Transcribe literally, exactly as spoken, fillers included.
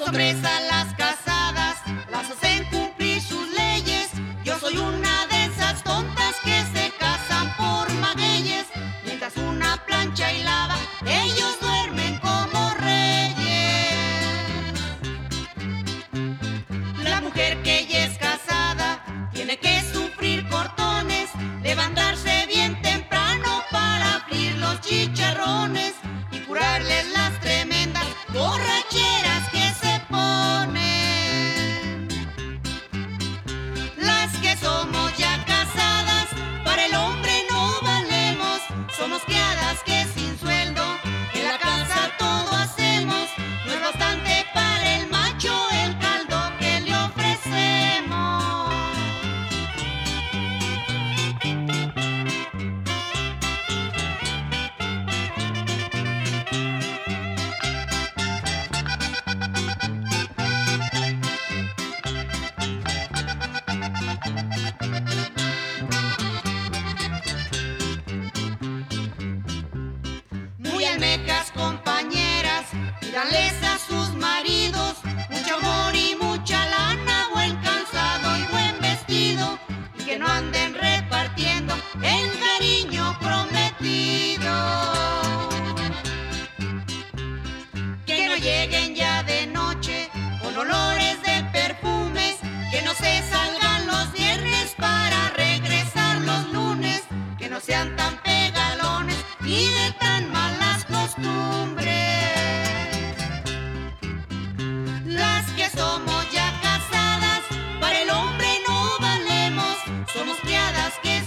hombres a las casadas las hacen cumplir sus leyes. Yo soy una de esas tontas que se casan por magueyes. Mientras una plancha y lava, ellos duermen como reyes. La mujer que ya es casada tiene que sufrir cortones, levantarse bien temprano para abrir los chicharrones y curarles las tremendas borracheras que se ponen. Las que somos ya casadas, para el hombre no valemos. Somos criadas que sin sueldo en la casa todo hacemos. No es bastante para el macho el caldo que le ofrecemos. Muy almejas compañeras, pídanles a sus maridos mucho amor y mucha lana, buen calzado y buen vestido, y que no anden repartiendo el cariño prometido. Que no lleguen ya de noche con olores de perfumes, que no se salgan los viernes para regresar los lunes, que no sean tan pegalones ni de tan malas costumbres. Las que somos ya casadas, para el hombre no valemos. Somos criadas que